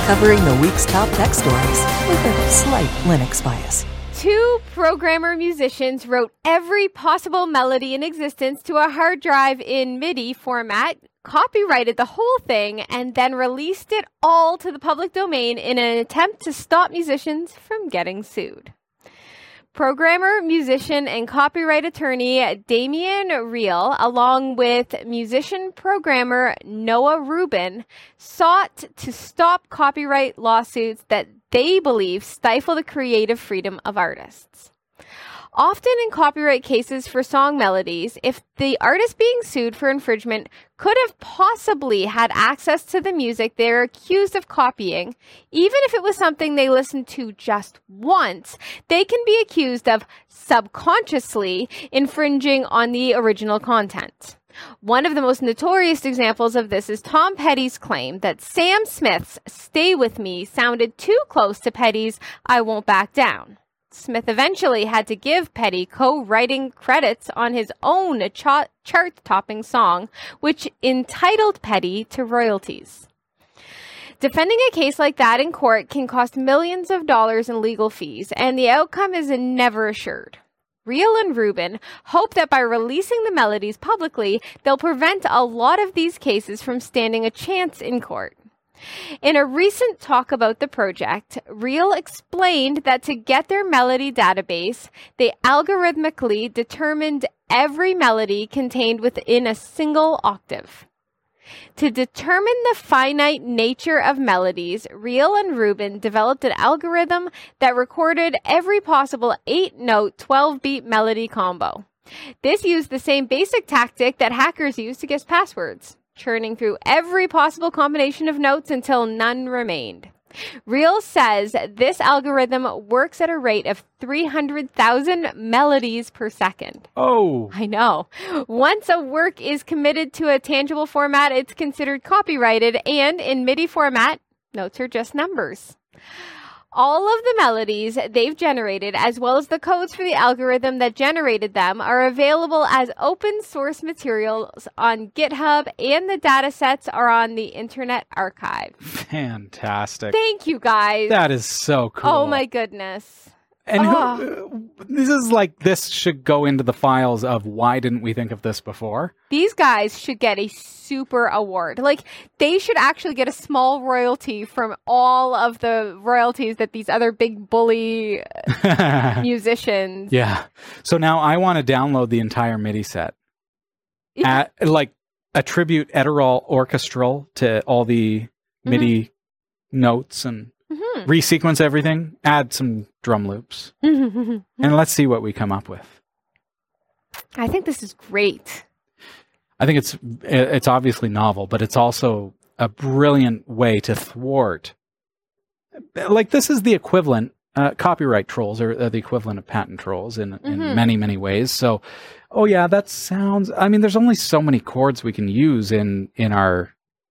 covering the week's top tech stories with a slight Linux bias. Two programmer musicians wrote every possible melody in existence to a hard drive in MIDI format, copyrighted the whole thing, and then released it all to the public domain in an attempt to stop musicians from getting sued. Programmer, musician, and copyright attorney Damien Reel, along with musician-programmer Noah Rubin, sought to stop copyright lawsuits that they believe stifle the creative freedom of artists. Often in copyright cases for song melodies, if the artist being sued for infringement could have possibly had access to the music they're accused of copying, even if it was something they listened to just once, they can be accused of subconsciously infringing on the original content. One of the most notorious examples of this is Tom Petty's claim that Sam Smith's Stay With Me sounded too close to Petty's I Won't Back Down. Smith eventually had to give Petty co-writing credits on his own chart-topping song, which entitled Petty to royalties. Defending a case like that in court can cost millions of dollars in legal fees, and the outcome is never assured. Reel and Rubin hope that by releasing the melodies publicly, they'll prevent a lot of these cases from standing a chance in court. In a recent talk about the project, Reel explained that to get their melody database, they algorithmically determined every melody contained within a single octave. To determine the finite nature of melodies, Reel and Rubin developed an algorithm that recorded every possible 8-note, 12-beat melody combo. This used the same basic tactic that hackers use to guess passwords, churning through every possible combination of notes until none remained. Reel says this algorithm works at a rate of 300,000 melodies per second. Oh. I know. Once a work is committed to a tangible format, it's considered copyrighted, and in MIDI format, notes are just numbers. All of the melodies they've generated, as well as the codes for the algorithm that generated them, are available as open source materials on GitHub, and the datasets are on the Internet Archive. Fantastic. Thank you, guys. That is so cool. Oh, my goodness. And this should go into the files of why didn't we think of this before? These guys should get a super award. Like, they should actually get a small royalty from all of the royalties that these other big bully musicians. Yeah. So now I want to download the entire MIDI set. Yeah. Attribute Edirol Orchestral to all the MIDI notes and resequence everything, add some drum loops, and let's see what we come up with. I think this is great. I think it's obviously novel, but it's also a brilliant way to thwart. Like, this is the equivalent, copyright trolls are the equivalent of patent trolls in many, many ways. So, that sounds, there's only so many chords we can use in our,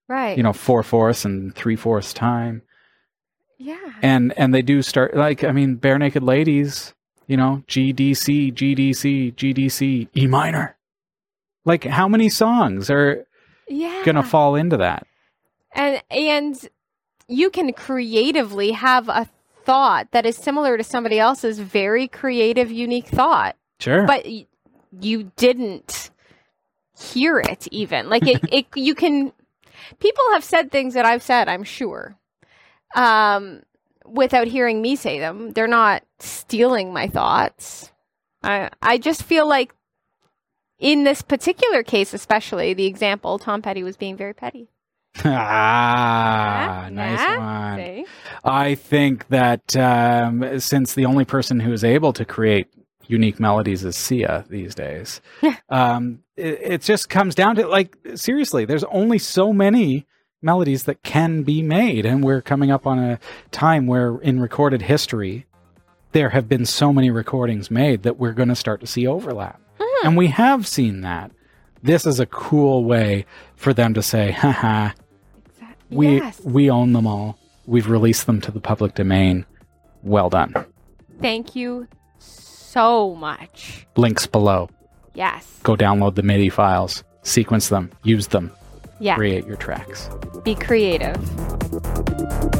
4/4 and 3/4 time. Yeah. And they do start, Bare Naked Ladies, GDC, GDC, GDC, E minor. Like, how many songs are going to fall into that? And you can creatively have a thought that is similar to somebody else's very creative, unique thought. Sure. But you didn't hear it even. Like, you can, people have said things that I've said, I'm sure. Without hearing me say them. They're not stealing my thoughts. I just feel like in this particular case, especially the example, Tom Petty was being very petty. Nice one. See? I think that since the only person who is able to create unique melodies is Sia these days, it just comes down to, seriously, there's only so many melodies that can be made, and we're coming up on a time where in recorded history there have been so many recordings made that we're going to start to see overlap. And we have seen that. This is a cool way for them to say, haha, we own them all. We've released them to the public domain. Well done. Thank you so much. Links below. Yes. Go download the MIDI files, sequence them, use them. Yeah. Create your tracks. Be creative.